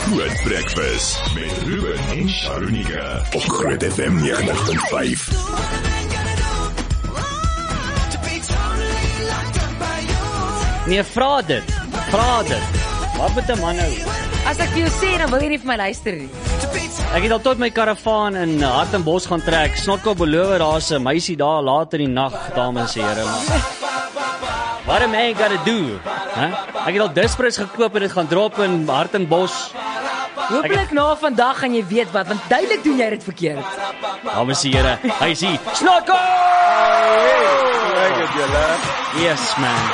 Groot Breakfast met Ruben en Sharonika op Groot FM 90.5. Nee, vra dit. Wat moet 'n man nou? As ek vir jou sê, dan wil jy nie vir my luister nie. Ek het al tot my karavaan in Hartenbos gaan trek. Snotkop beloof daar's 'n meisie daar later in die nag, dames en here. What a man gotta do? Ek het al Dispres gekoop en dit gaan drop in Hartenbos. Hoopelik na vandag gaan jy weet wat, want duidelik doen jy dit verkeerd. Dames en here, hy sê, Snotkop! Yes, man.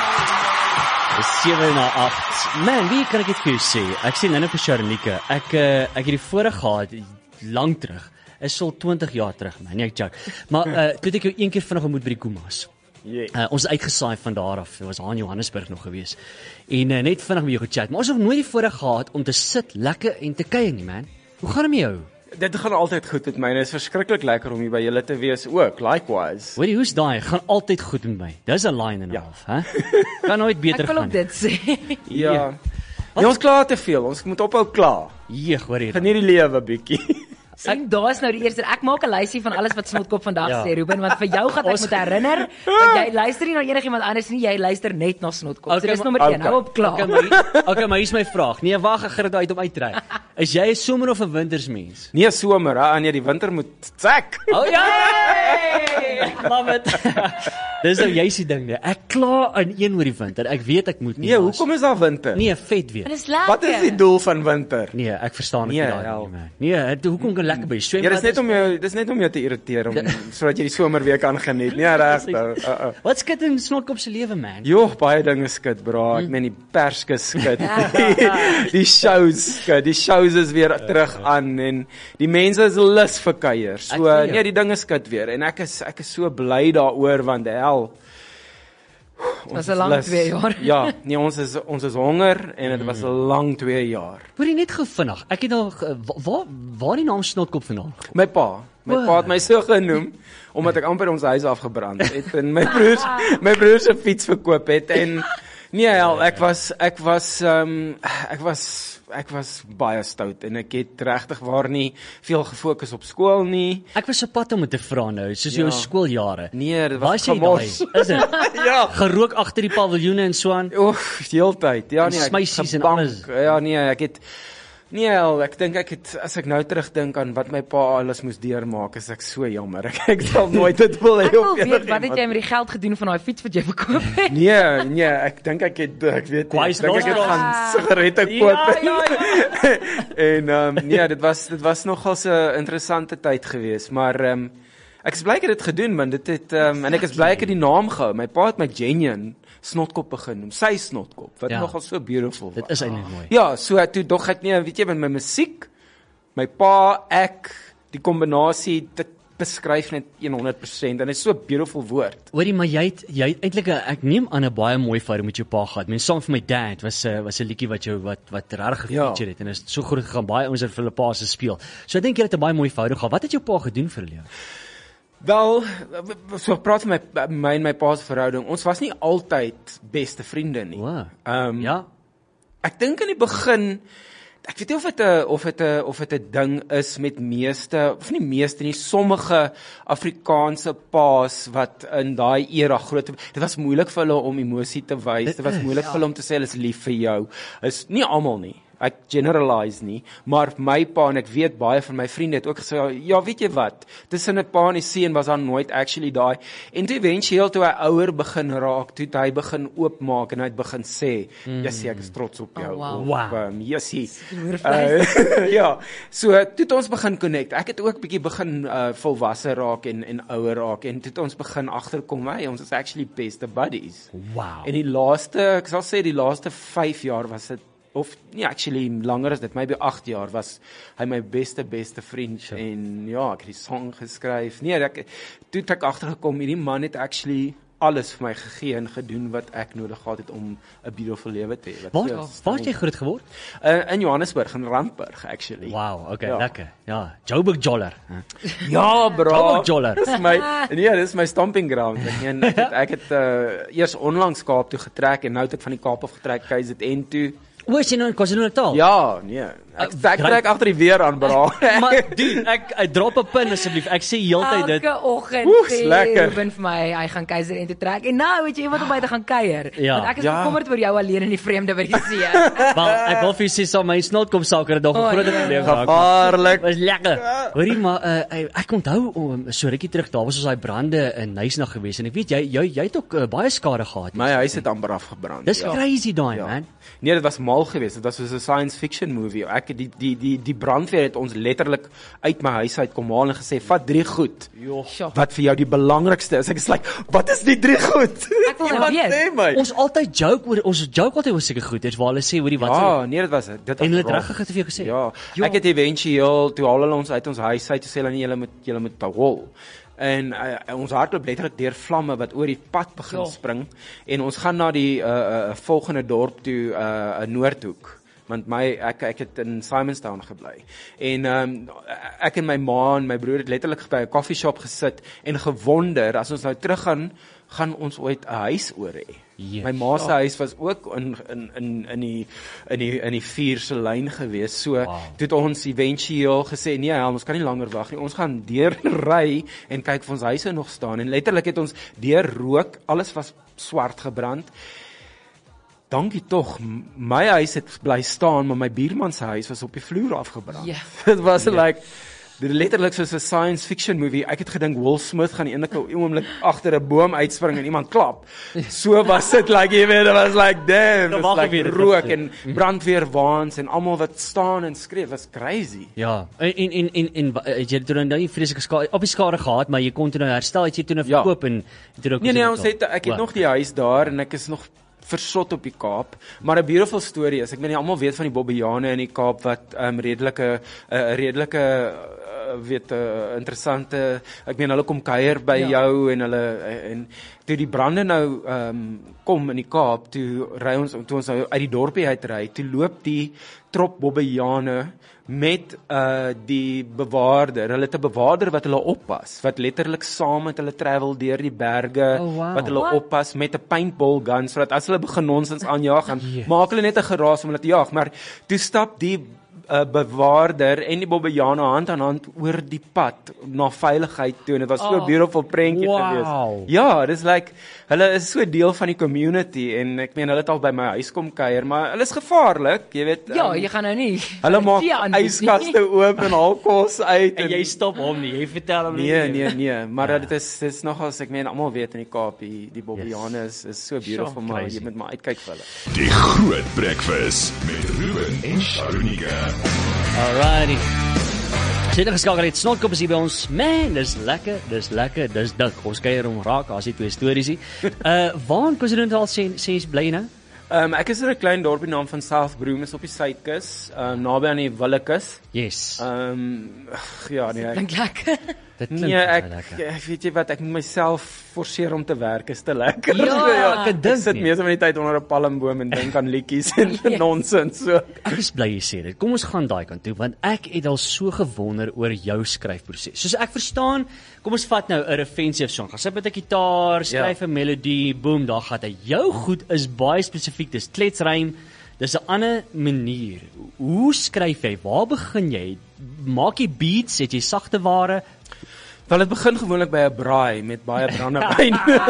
7-8. Man, wie kan ek dit vir jou sê? Ek sê nou vir Sharonika. Ek het die voorreg gehad lank terug. Is al 20 jaar terug, man. Nee, ek joke. Maar toe het ek jou een keer vinnig ontmoet by die Kumas. Ons is uitgesaai van daar af. Dit was aan Johannesburg nog gewees. En net vinnig met jou gechat. Maar ons het nog nooit die voorreg gehad om te sit lekker en te kuier nie, man. Hoe gaan dit met jou? Dit gaan altyd goed met my. Dit is verskriklik lekker om hier by julle te wees ook. Likewise. Hoorie, hoe's daai? Gaan altyd goed met my. Dis 'n line en 'n half, hè? Kan nooit beter gaan. Ek wil gaan. ook dit sê. Ja. Nee, ons klaar te veel. Ons moet ophou klaar. Jeeg, hoor hier. Geniet die lewe bietjie. Sien, daar is nou die eerste. Ek maak 'n lysie van alles wat Snotkop vandag Ja. sê, Ruben, want vir jou gaan ek moet herinner, want jy luister nie na enigiemand anders nie, jy luister net na Snotkop. Okay, So dis maar- nommer 1, okay. hou op klaar. Okay, maar hier's my vraag. Nee, wag, ek gaan dit uit om uitry. Is jy 'n somer of 'n wintersmens? Nee, somer, hè? Nee, die winter moet sek. Oh ja! Love it. Dis nou juist die ding, nee. Ek kla aan een oor die winter. Ek weet ek moet nie. Nee, maar- hoekom is daar winter? Nee, vet weer. En dis lekker. Wat is die doel van winter? Nee, ek verstaan dit Nee, nie daai hel. nie, man. Nee, hoekom kan lekker by swem? Ja, dis net om jou te irriteer om sodat jy die somer weer kan geniet. Nee, regtig. Wat skit in Snotkop se lewe, man? Joh, baie dinge skit, bra. Ek meen die perske skit. Die shows skit. Die shows is weer terug aan en die mense is lus vir kuier. So Ek sê jou. nee, die dinge skit weer en ek is so bly daaroor want hel. Was 'n lang 2 jaar. Ja, nee, ons is honger en dit was 'n lang 2 jaar. Hoorie net gou vinnig. Ek het al waar die naam Snotkop vandaan? My pa het my so genoem omdat ek amper ons huis afgebrand het en my broer se fiets verkoop het en nee, hel, ek was baie stout en ek het regtig waar nie veel gefokus op skool nie. Ek was op pad om dit te vra nou, soos jou Ja. skooljare. Nee, dit Waar was is jy gemos. daai? Is dit? Ja. Gerook agter die paviljoene en so aan. Oef, die hele tyd. Ja, nee, Smeisies en gebank. alles. Ja, nee, ek dink as ek nou terugdink aan wat my pa alles moes deurmaak, is ek so jammer. Ek sal nooit dit wil hê Ek wil op weet wat enigiemand. het jy met die geld gedoen van daai fiets wat jy verkoop het? Nee, ek dink ek weet nie. Ek dink ek het gaan sigarette koop. Ja. En nee, dit was nogal 'n interessante tyd geweest, maar ek is bly ek het dit gedoen man. Dit het en ek is bly ek het die naam gehou. My pa het my Genuine Snotkop begin noem. Sy Snotkop wat Ja. nogal so beautiful was. Dit is eintlik mooi. Ja, so toe dog ek nee, weet jy met my musiek, my pa, ek, die kombinasie, dit beskryf net 100% en dit is so 'n beautiful woord. Hoorie, maar jy het eintlik ek neem aan 'n baie mooi verhouding met jou pa gehad. Mens saam vir my dad was 'n liedjie wat jou wat regtig gefeature het en is so goed gegaan. Baie ouens het vir hulle pa se speel. So ek dink jy het 'n baie mooi verhouding gehad. Wat het jou pa gedoen vir hulle? Wel, so praat van my en my pa se verhouding. Ons was nie altyd beste vriende nie. Wow. Ja. Ek dink in die begin, ek weet nie of dit 'n ding is met sommige Afrikaanse paas wat in daai era groot. Dit was moeilik vir hulle om emosie te wys. Dit was moeilik vir hulle om te sê hulle is lief vir jou. Is nie almal nie. Ek generalize nie, maar my pa en ek weet baie van my vriende het ook gesê, ja, weet jy wat, tussen 'n pa en 'n seun was daar nooit actually daai, en toe eventueel toe hy ouer begin raak, toe hy begin oopmaak en hy het begin sê, Jessie, ek is trots op jou, wow. Jessie, ja, so toe het ons begin connect, ek het ook bietjie begin volwasse raak en ouer raak, en toe het ons begin agterkom, ons is actually beste buddies, Wow. en ek sal sê die laaste 5 jaar was dit, of nie actually langer as dit, maybe 8 jaar was hy my beste vriend, sure. En ja, ek het die song geskryf, toe het ek agtergekom, hierdie man het actually alles vir my gegee en gedoen wat ek nodig gehad het om 'n beautiful lewe te hê. Waar het jy groot geword? In Johannesburg, in Randburg actually. Wow, okay, Ja. lekker. Ja, Joburg Joller. Ja, bro. Joburg Joller. Dis my stomping ground. Ek het eers onlangs Kaap toe getrek en nou het ek van die Kaap af getrek KZN toe. O, is jy nou in KwaZulu-Natal? Ja, nee. Ek trek agter die weer aan, bra. Maar dude, ek drop 'n pin asseblief. Ek sê heeltyd dit. Elke oggend sê lekker. Ruben vir my, hy gaan keiser en toe trek. En nou weet jy iemand om by te gaan kuier. Ja. Want ek is Ja. bekommerd oor jou alleen in die vreemde by die see. Wel, ek wil vir jou sê my snotkom saker het nog 'n groot probleem gehad. Gevaarlik. Was lekker. Hoorie maar ek onthou so rukkie terug daar was ons daai brande in Nysna gewees en ek weet jy het ook baie skade gehad. My huis het amper afgebrand. Dis crazy daai man. Nee, dit was mal geweest. Dit was soos 'n science fiction movie. Ek die brandweer het ons letterlik uit my huis uit kom haal en gesê, "Vat 3 goed Sjoe. wat vir jou die belangrikste is." Ek is like, "Wat is die 3 goed?" Ek wil nou Iemand weet. sê my. Ons joke altyd oor seker goeders waar hulle sê hoorie wat Ja, nee, dit was dit. en hulle was het rof. regtig vir jou gesê. Ja, ek het éventueel toe haal hulle ons uit ons huis uit, toe sê hulle nie julle moet hol. En ons hardloop letterlik deur vlamme wat oor die pad begin spring en ons gaan na die volgende dorp toe 'n Noordhoek. Want ek het in Simonstown gebly. En ek en my ma en my broer het letterlik by 'n koffie-shop gesit en gewonder as ons nou teruggaan, gaan ons ooit 'n huis oor hê. Yes. My ma se huis was ook in die vuur se lyn gewees. So toe het ons eventueel gesê nee, ons kan nie langer wag nie. Ons gaan deurry en kyk of ons huise nog staan. En letterlik het ons deur rook, alles was swart gebrand. Dankie tog, my huis het bly staan, maar my buurman se huis was op die vloer afgebrand. Ja. Dit was like dit letterlik soos 'n science fiction movie. Ek het gedink Will Smith gaan enige oomblik agter 'n boom uitspring en iemand klap. So was dit like jy weet, dit was like damn, Dan dit wag was ek weer, like dit rook was en brandweerwaans en almal wat staan en skree, was crazy. Ja, en het jy toe nou nie vreeslike skade op die skade gehad, maar jy kon toe nou herstel, het jy toe nou Ja. verkoop en toe ook Nee, ek het nog die huis daar en ek is nog versot op die Kaap, maar 'n beautiful storie is, ek weet nie almal weet van die Bobbejane in die Kaap wat redelike interessante, ek meen hulle kom kuier by jou en hulle en toe die brande nou kom in die Kaap, toe ons nou uit die dorpie uitry, toe loop die trop Bobbejane met die bewaarder. Hulle het 'n bewaarder wat hulle oppas, wat letterlik saam met hulle travel deur die berge, wat hulle oppas met 'n paintball gun, sodat as hulle begin nonsens aanjaag, dan maak hulle net 'n geraas om hulle te jag, maar toe stap die bewaarder en die Bobbejane hand aan hand oor die pad na veiligheid toe en dit was so 'n beautiful prentjie geweest. Ja, dis like hulle is so deel van die community en ek meen hulle het al by my huis kom kuier, maar hulle is gevaarlik, jy weet. Ja, jy gaan nou nie. Hulle maak yskaste oop en haal kos uit en jy stop hom nie. Jy vertel hom nie. Nee, maar dit is nogals, ek meen almal weet in die Kaap die Bobbejane is so beautiful, maar jy moet maar uitkyk vir hulle. Die Groot Breakfast met Ruben en Sharunika. Alrighty. Sien geskakel het snotkop is hier by ons. Man, dis lekker, dis dik. Ons kuier hom raak, as jy twee stories hier. Waar in KwaZulu-Natal sê bly jy nou? Ek is in 'n klein dorpie naam van South Broom, is op die suidkus, naby aan die Willekus. Yes. Ja, nee. Klink lekker. Dit klink Nee, ek lekker. weet jy wat, ek moet myself forceer om te werk, is te lekker. Ja, ek sit meestal van die tyd onder 'n palmboom en dink aan liedjies en nonsens so. Ek is bly jy sê dit. Kom ons gaan daai kant toe want ek het al so gewonder oor jou skryfproses. Soos ek verstaan, kom ons vat nou 'n offensive song. Gaan sit met 'n gitaar, skryf 'n melodie, boom, daar gaan hy. Jou goed is baie spesifiek, dis kletsrym. Dis 'n ander manier. Hoe skryf jy? Waar begin jy? Maak jy beats, het jy sagte ware? Wel, dit begin gewoonlik by 'n braai met baie brandewyn.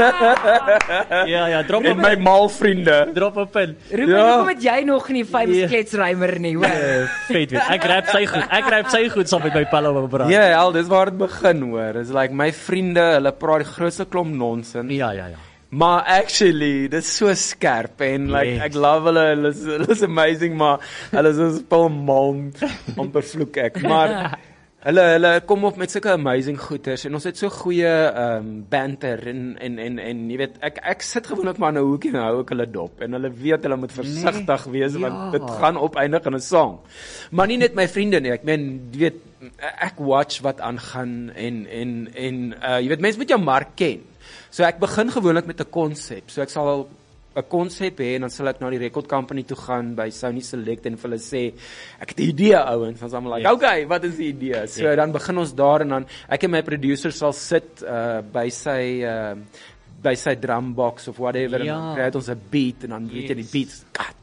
Ja, drop en my mal vriende. Drop op in. Ruben, hoekom het jy nog nie 5 kletsrymer nie, hoor? Vet weet. Ek rap sy goed saam met my pelle op braai. Ja, dis waar dit begin, hoor. Dis like my vriende, hulle praat die grootste klomp nonsens. Ja. Maar actually, dit is so skerp en like ek love hulle is amazing, maar hulle is so spulmal amper vloek ek. Maar hulle kom op met sulke amazing goeters en ons het so goeie banter en jy weet ek sit gewoonlik maar in 'n hoekie en hou ek hulle dop en hulle weet hulle moet versigtig wees want dit gaan opeindig in 'n song. Maar nie net my vriende nie, ek meen jy weet ek watch wat aangaan en jy weet mense moet jou mark ken. So ek begin gewoonlik met 'n konsep. So ek sal 'n konsep hê en dan sal ek na die record company toe gaan by Sony Select en vir hulle sê ek het 'n idee ouens, dan sal hulle like, okay, wat is die idee? So dan begin ons daar en dan ek en my producer sal sit by sy drumbox of whatever en dan kry ons 'n beat en dan weet jy die beats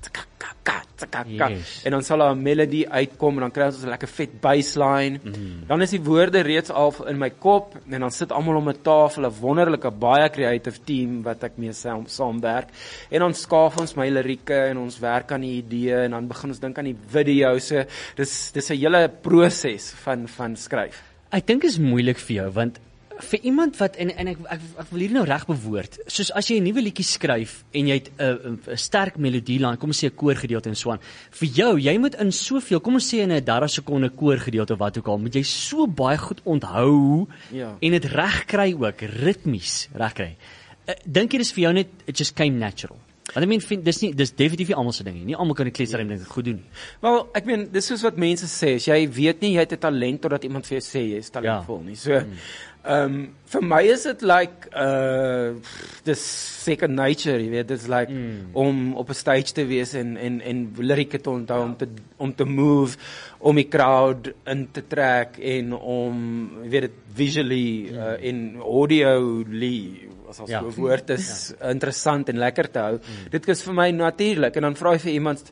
Yes. En dan sal daar 'n melody uitkom en dan kry ons 'n lekker vet bassline. Dan is die woorde reeds al in my kop en dan sit almal om 'n tafel, 'n wonderlike baie creative team wat ek mee saamwerk. En dan skaaf ons my lirieke en ons werk aan die idee en dan begin ons dink aan die video. So dis 'n hele proses van skryf. Ek dink is moeilik vir jou want vir iemand wat en ek wil hier nou reg bewoord, soos as jy 'n nuwe liedjie skryf en jy het 'n sterk melodielyn, kom ons sê 'n koorgedeelte en so aan. Vir jou, jy moet in soveel, kom ons sê in 'n 30 sekonde koorgedeelte of wat ook al, moet jy so baie goed onthou en dit reg kry ook, ritmies reg kry. Dink jy dis vir jou net it just came natural? Want ek meen dis definitief nie almal se ding nie. Nie almal kan die kletserrym ding goed doen. Wel, ek meen dis soos wat mense sê, as jy weet nie jy het 'n talent totdat iemand vir jou sê jy is talentvol nie. So vir my is dit like dis second nature, jy weet, it's like om op 'n stage te wees en lirieke te onthou, om te move, om die crowd in te trek en om jy weet dit visually en audioly as so 'n woord is interessant en lekker te hou. Dit is vir my natuurlik en dan vra jy vir iemand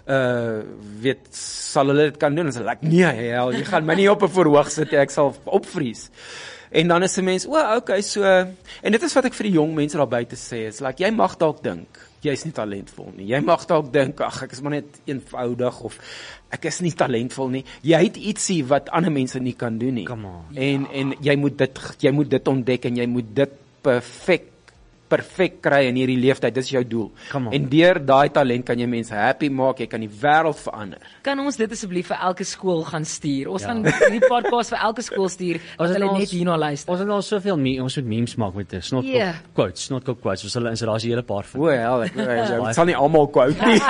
weet sal hulle dit kan doen en sê like nee, jy gaan my nie op 'n verhoog sit, ek sal opvries. En dan is 'n mens, okay, so en dit is wat ek vir die jong mense daar buite sê, is like jy mag dalk dink jy's nie talentvol nie. Jy mag dalk dink ek is maar net eenvoudig of ek is nie talentvol nie. Jy het ietsie wat ander mense nie kan doen nie. En jy moet dit ontdek en jy moet dit perfek kry in hierdie leeftyd, dis jou doel. En deur daai talent kan jy mense happy maak, jy kan die wêreld verander. Kan ons dit asseblief vir elke skool gaan stuur? Ons gaan die podcast vir elke skool stuur, as hulle net hierna luister. Ons het al soveel ons moet memes maak met snotkop quotes, soos hulle daar's 'n hele paar van. Ek sal nie almal quote nie.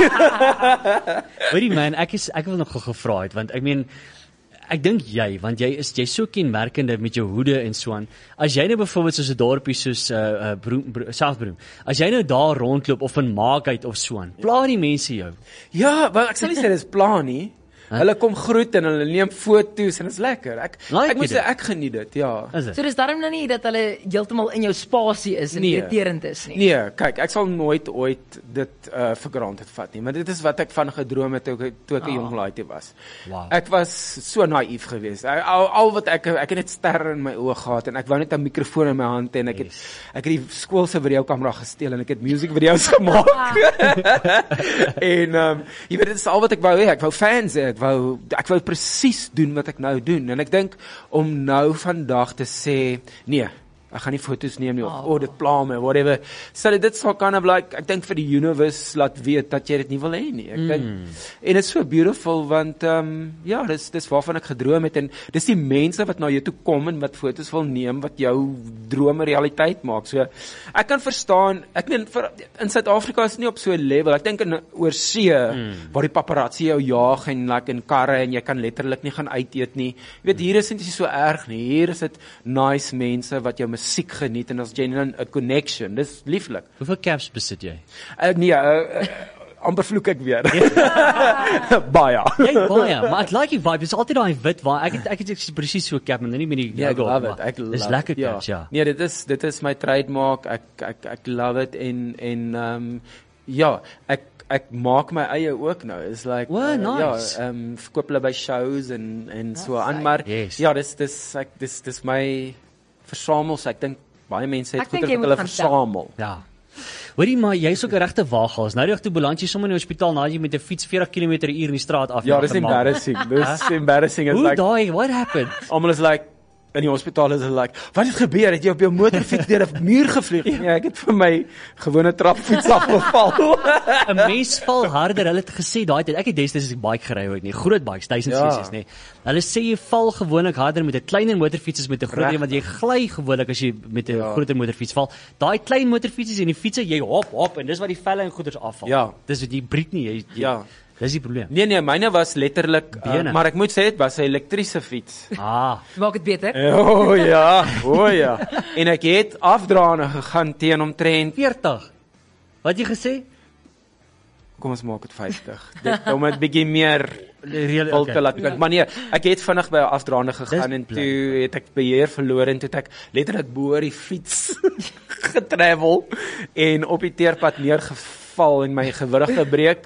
Hoorie man, ek wil nog gevra het, want ek meen ek dink want jy so kenmerkende met jou hoede en so aan. As jy nou byvoorbeeld soos 'n dorpie soos Southbroom, as jy nou daar rondloop of in Maakheid of so aan, pla die mense jou? Ja, wel ek sal nie sê dis pla nie. Hulle kom groet en hulle neem foto's en dit is lekker. Ek moet sê ek geniet dit, ja. So dis daarom nou nie dat hulle heeltemal in jou spasie is en irriterend is nie. Nee, kyk, ek sal nooit ooit dit vir granted vat nie, maar dit is wat ek van gedroom het toe ek 'n jong laaitjie was. Wow. Ek was so naïef geweest. Al wat ek het net sterre in my oë gehad en ek wou net 'n mikrofoon in my hand hê en ek het die skool se videokamera gesteel en ek het music video's gemaak. En jy weet dit is al wat ek wou hê. Ek wou fans hê. Ek wou presies doen wat ek nou doen en ek dink om nou vandag te sê nee, ek gaan nie foto's neem nie of dit pla my whatever. So dit sal kind of like ek dink vir die universe laat weet dat jy dit nie wil hê nie. Ek dink en dit is so beautiful want ja, dis waarvan ek gedroom het en dis die mense wat na jou toe kom en wat foto's wil neem wat jou drome realiteit maak. So ek kan verstaan, ek meen in Suid-Afrika is dit nie op so 'n level. Ek dink in oorsee waar die paparazzi jou jaag en like in karre en jy kan letterlik nie gaan uit eet nie. Jy weet hier is dit nie so erg nie. Hier is dit nice mense wat jou musiek geniet en as genuine 'n connection. Dis lieflik. Hoeveel caps besit jy? Amper vloek ek weer. Baie. Jy baie, maar ek like die vibe. Dis altyd daai wit waar ek het presies so 'n cap en nie met die logo. Ek love it. Dis lekker caps, ja. Nee, dit is my trademark. Ek love it en ja, ek maak my eie ook nou. It's like nice. Verkoop hulle by shows en so aan, maar ja, dis my versamels. Ek dink baie mense het goeie wat hulle versamel. Ja. Hoorie maar jy's ook 'n regte waaghaas. Nou die toe beland jy sommer in die hospitaal nadat jy met 'n fiets 40 km/h in die straat af. Ja, dis embarrassing. Dis embarrassing. Hoe daai, what happened? Almal is like in die hospitaal is hulle like, wat het gebeur? Het jy op jou motorfiets deur 'n muur gevlieg? Nee, ek het vir my gewone trapfiets afgeval. 'n Mens val harder. Hulle het gesê daai tyd. Ek het destyds 'n bike gery ooit nie. Groot bikes, 1000 cc nê. Hulle sê jy val gewoonlik harder met 'n kleiner motorfiets as met 'n groter, want jy gly gewoonlik as jy met 'n groter motorfiets val. Daai klein motorfiets en die fietsie, jy hop en dis wat die velle en goeders afval. Ja. Dis wat jy breek nie, jy dis die probleem. Nee, myne was letterlik maar ek moet sê dit was 'n elektriese fiets. Maak dit beter? O ja. En ek het afdraande gegaan teen omtrent 40. Wat jy gesê? Kom ons maak dit 50. Om dit bietjie meer wil te laat klink. Maar nee, ek het vinnig by 'n afdraande gegaan en toe het ek beheer verloor en toe het ek letterlik bo die fiets getravel en op die teerpad neergeval en my gewrig gebreek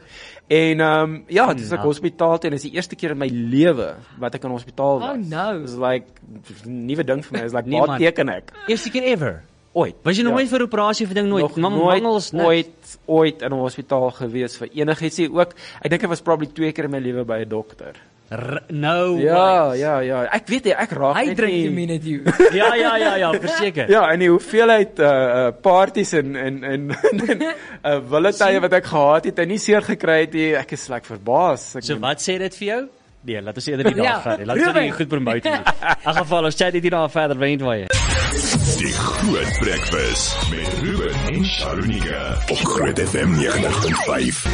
En ja, dis ek hospitaal toe en dis die eerste keer in my lewe wat ek in hospitaal was. Oh no. Dis like 'n nuwe ding vir my. Dis like Nee, waar man. teken ek? Eerste keer ever. Ooit. Was jy nog Ja. nooit vir 'n operasie of ding nooit? Nog Mangels nooit ooit in 'n hospitaal gewees vir enigiets nie. Ook ek dink ek was probably 2 keer in my lewe by 'n dokter. No. Ja. Ek weet ek raak Hy net drink nie. die minute you. Ja, verseker. Ja, en die hoeveelheid parties en willetye wat ek gehad het en nie seer gekry het nie, ek is like verbaas. So wat sê dit vir jou? Nee, laat ons eerder nie daar Ja, gaan nie. Laat ons Ruben. nie goed promote nie. In geval ons chat dit hier daar verder weet waar jy. Die Groot Breakfast met Ruben en Sharunika op Groot FM 90.5.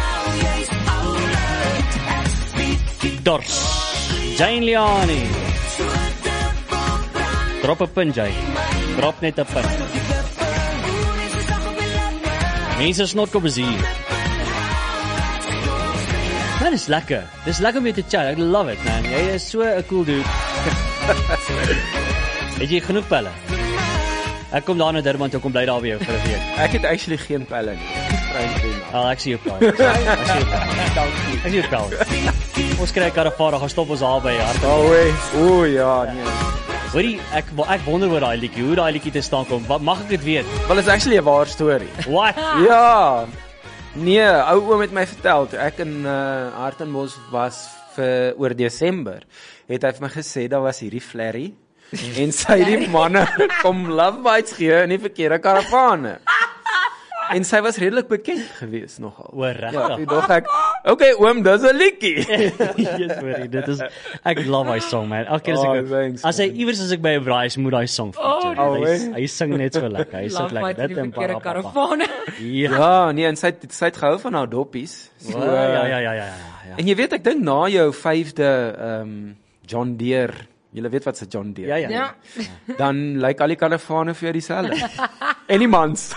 Dors. Jane Liani. Drop 'n punt, Jay. Drop net 'n punt. Mense snotkop is hier. Man, is lekker. Dis lekker om mee te chat. I love it, man. Jy is so 'n cool dude. Het jy genoeg pelle? Ek kom daar na Durban toe, kom bly daar by jou vir 'n week. Ek het actually geen pelle nie. Ek sien jou plan. Ek sien jou plan. Ons kry 'n karavaan, gaan stop ons daar by hart. O ja, nee. Hoorie, ek wonder oor daai liedjie, hoe daai liedjie te staan kom. Wat mag ek dit weet? Wel, is actually 'n waar storie. What? Ja. Nee, ou oom het my vertel toe ek in Hartenbos was vir oor Desember. Het hy vir my gesê daar was hierdie flerry en sy het die manne kom love bites gee in die verkeerde karavane. En sy was redelik bekend geweest nogal. O, regtig? Ja, toe dog ek, okay oom, dis 'n liedjie. Yes, hoorie, dit is ek love hy song, man. Elke keer Oh, thanks, as hy iewers as ek by 'n braai is, moet hy song feature. Hy sing net so lekker. Hy sit lekker dit en verkeerde karavane. Ja. Ja, nee, en sy het gehou van haar doppies. So, Ja. En jy weet, ek dink na jou 5de John Deere, jy weet wat se John Deere. Ja. Dan lyk al die karavane vir jou dieselfde. En die mans.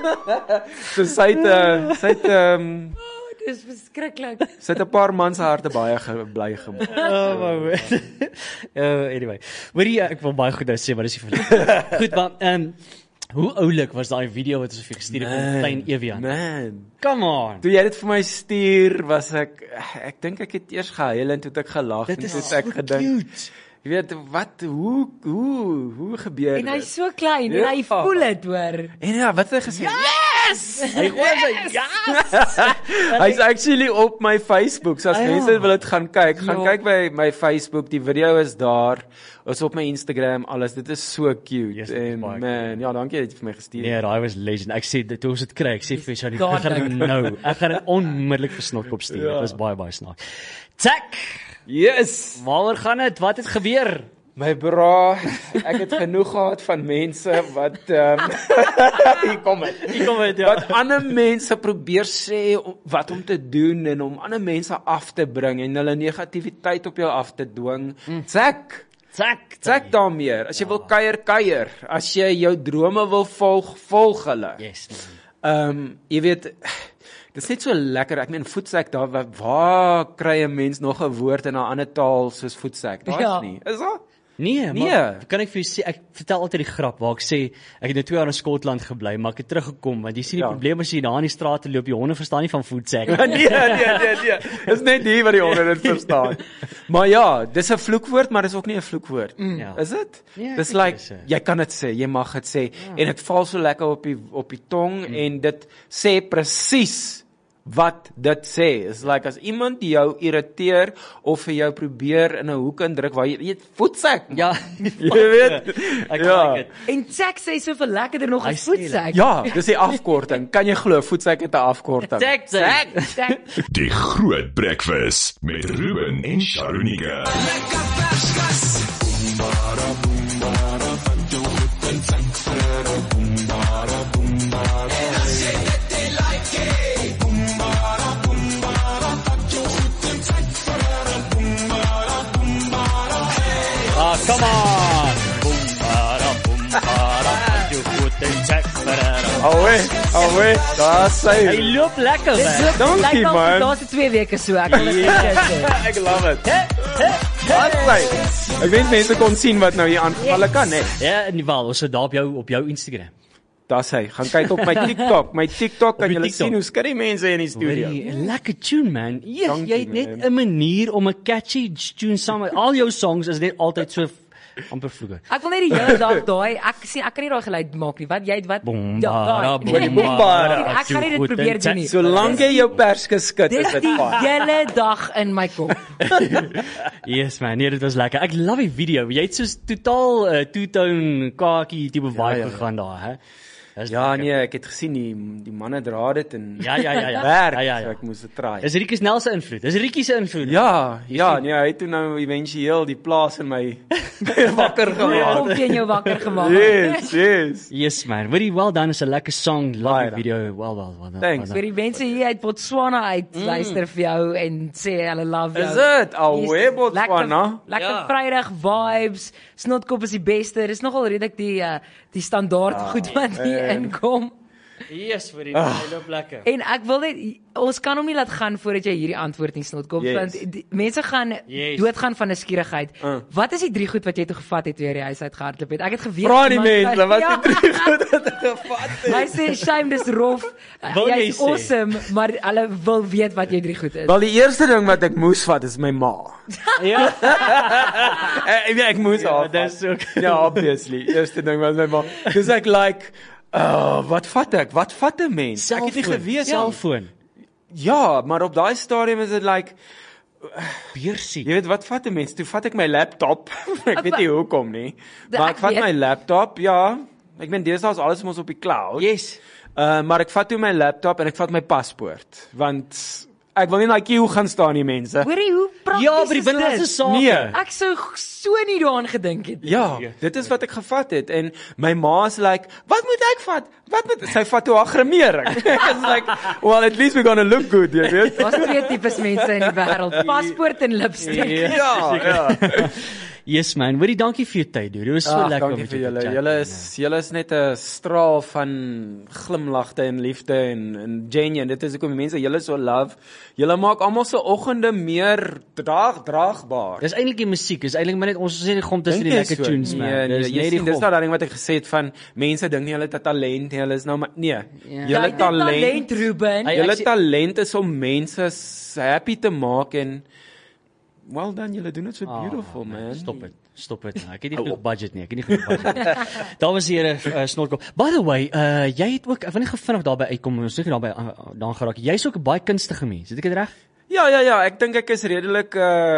So sy het Dis verskriklik. sy het 'n paar mans se harte baie bly gemaak. Oh my word. Anyway. Hoorie, ek wil baie goed nou sê, maar dis nie vir goed, maar hoe oulik was daai video wat ons vir gestuur het van Klein Evian? Man. Come on. Toe jy dit vir my stuur, was ek dink ek het eers gehuil en toe het ek gelag en Dit toe is het ek so gedink, cute. jy weet wat hoe gebeur En dit? hy's so klein en Ja. hy voel dit, hoor. En ja, wat het hy gesê? Hy gooi sy Hy's actually op my Facebook. So as mense wil dit gaan kyk kyk by my Facebook. Die video is daar. Is op my Instagram, alles. Dit is so cute. Yes, dit is en baie man, ja, dankie dat jy vir my gestuur het. Nee, daai was legend. Ek sê dit toe ons dit kry, ek sê vir Shani, God, ek gaan dit nou. Ek gaan dit onmiddellik vir Snotkop stuur. Dit was baie snaaks. Tack. Yes. Waaroor gaan dit? Wat het gebeur? My bra, ek het genoeg gehad van mense wat hier kom dit. Ja. Wat ander mense probeer sê wat om te doen en om ander mense af te bring en hulle negativiteit op jou af te dwing. Trek daarmee. As jy wil kuier. As jy jou drome wil volg hulle. Yes. Jy weet, dit is net so lekker. Ek meen voetsek daar waar kry 'n mens nog 'n woord in 'n ander taal soos voetsek? Daar's Ja. nie. Is daar? Nee, maar kan ek vir jou sê, ek vertel altyd die grap waar ek sê ek het nou 2 jaar in Skotland gebly, maar ek het teruggekom want jy sien die probleem as jy daar in die strate loop, die honde verstaan nie van voetsek. Nee. Dis net die wat die honde dit verstaan. Maar ja, dis 'n vloekwoord, maar dis ook nie 'n vloekwoord. Ja. Is dit? Ja, Dis ek dink like dis, jy kan dit sê, jy mag dit sê en dit val so lekker op die tong en dit sê presies wat dit sê. Is like as iemand jou irriteer of vir jou probeer in 'n hoek indruk waar jy voetsek. Ja, Jy weet. ek Ja. like dit. En Jack sê soveel lekkerder nog Hy as sê voetsek. Ja, dis die afkorting. Kan jy glo voetsek het 'n afkorting? Tack. Die Groot Breakfast met Ruben en Sharunika. Come on. Boom, para, you put the check, Alwe, daar sê. Hy loop lekker, man. Dankie, man. Daar's 2 weke so. Ek wil dit sê. Ek love it. Ek weet mense kon sien wat nou hier aangeval kan, hè. Ja, in die geval, ons sit daar op jou Instagram. daar's hy. Gaan kyk op my TikTok. My TikTok kan die julle TikTok. sien hoe skud die mense in die studio. Lekker tune man. Yes, Dankie, jy het net man. 'n manier om 'n catchy tune saam met al jou songs is net altyd so amper vloeke. Ek wil net die hele dag daai ek kan nie daai geluid maak nie. Wat jy het wat Bombara, daai. bombara. Ek gaan nie dit probeer doen nie. Solank jy jou perske skud, is Dis dit die fyn. hele dag in my kop. Yes man, nee, dit was lekker. Ek love die video. Jy het soos totaal two-tone kakie tipe vibe ja. gegaan daar, hè. Dis Ja, lekker. nee, ek het gesien die manne dra dit en Ja. werk, Ja. so ek moes dit try. Dis Rietjie Snell se invloed. Dis Rietjie se invloed. Ja, nee, hy het toe nou eventueel die plaas in my wakker gemaak. Kom teen jou wakker gemaak. Yes. Yes man. Very well done. Is 'n lekker song. Love Baie die video. Well done. Thanks. Vir die mense hier uit Botswana uit luister vir jou en sê hulle love jou. Is dit? Alweer Yes, Botswana? Lekker Ja. Vrydag vibes. Snotkop is die beste. Dis nogal redelik die standaard goed wat hier inkom. Yes, vir die loop lekker. En ek wil net ons kan hom nie laat gaan voordat jy hierdie antwoord nie Snotkop Yes. want mense gaan doodgaan van nuuskierigheid. Wat is die 3 goed wat jy toe gevat het weer die huis uit gehardloop het? Ek het geweet Vra die iemand- mense, wat Ja. die 3 goed wat ek gevat het. Hy sê shame dis rof. Wil jy Jy's sê? awesome, maar hulle wil weet wat jy 3 goed is. Wel die eerste ding wat ek moes vat is my ma. Ja. Ek moes haar. Dis ook. Ja, obviously. Eerste ding was my ma. Dis ek like wat vat ek? Wat vat 'n mens? Ek het nie geweet selfoon. Ja, maar op daai stadium is dit like Beursie. jy weet wat vat 'n mens? Toe vat ek my laptop. Ek weet nie hoekom nie. Ek Maar ek vat weet. my laptop, ja. Ek meen deesdae is alles mos op die cloud. Yes. Maar ek vat toe my laptop en ek vat my paspoort, want ek wil nie na queue gaan staan nie, mense. Hoorie hoe prakties Ja, by die is binnelandse dit? sake. Nee. Ek sou so nie daaraan gedink het. Ja, dit is wat ek gevat het en my ma is like, "Wat moet ek vat? Wat moet sy vat toe haar gremering?" It's like, "Well, at least we're going to look good, jy weet." Daar's 2 tipes mense in die wêreld, paspoort en lipstik. Ja. Yes man, hoorie dankie vir jou tyd, dude. Dit was so lekker Dankie met vir jou te julle. chat. Julle is net 'n straal van glimlagte en liefde en genuine. Dit is hoekom die mense julle so love. Julle maak almal se oggende meer draagbaar. Dis eintlik die musiek, dis eintlik maar net ons sê die gom tussen die lekker tunes man. Nee, Dis jy net die sien, dis gom. nou daai ding wat ek gesê het van mense dink nie hulle het 'n talent nie. Hulle is nou maar nee. Jy Julle het 'n talent, talent, Ruben. Hy- julle ek sê- talent is om mense happy te maak en well done, julle doen dit so beautiful, man. Stop dit. Ek het nie genoeg budget nie. Ek het nie genoeg budget. Daar was hier 'n snorkel. By the way, jy het ook, ek wil net vinnig daarby uitkom, ons het daarby daan geraak. Jy's ook 'n baie kunstige mens. Het ek dit reg? Ja, ek dink ek is redelik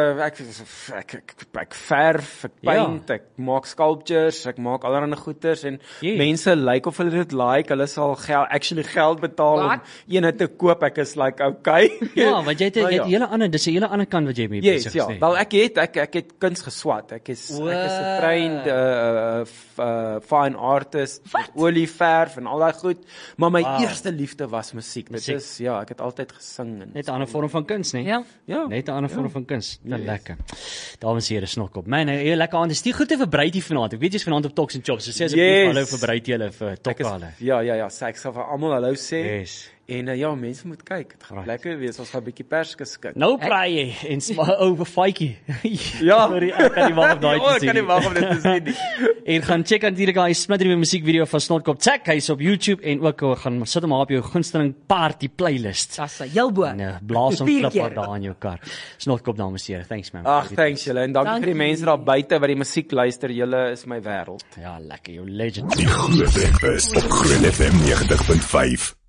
ek verf, ek paint, ek maak sculptures, ek maak allerlei goeders en mense lyk of hulle dit like, hulle sal geld betaal om ene te koop. Ek is like okay. Ja, want jy het 'n hele ander, dis 'n hele ander kant wat jy mee besig is. Ja, wel ek het kuns geswat. Ek is 'n trained fine artist, olieverf en al daai goed, maar my eerste liefde was musiek. Dit is ek het altyd gesing en net 'n ander vorm van kuns, né? Ja. Net 'n ander vorm van kuns. Net lekker. Dames en here, Snorkop. Man, jy lekker aand. Dis die goed te vir Breitie vanaand. Ek weet jy's vanaand op Talks and Chops. So sê asseblief hallo vir Breitie hulle vir Tokkale. Ja, sê ek sal vir almal hallo sê. Yes. En mense moet kyk. Dit gaan lekker wees. Ons gaan 'n bietjie perske skik. Nou praai jy en ou Faitjie. Ja. Sorry, ek kan nie wag om daai te Ek sien. kan nie wag om dit te sien nie. En gaan check natuurlik daai splinternuwe musiekvideo van Snorkop. Check hy's op YouTube en ook gaan sit hom op jou gunsteling party playlist. Sassa, heel bo. En blaas hom flipper daar in jou kar. Snorkop dames en here. Thanks man. Ag, thanks julle en dankie vir die mense daar buite wat die musiek luister. Julle is my wêreld. Ja, lekker, jou legend. Die Groot Breakfast op Groot FM 90.5.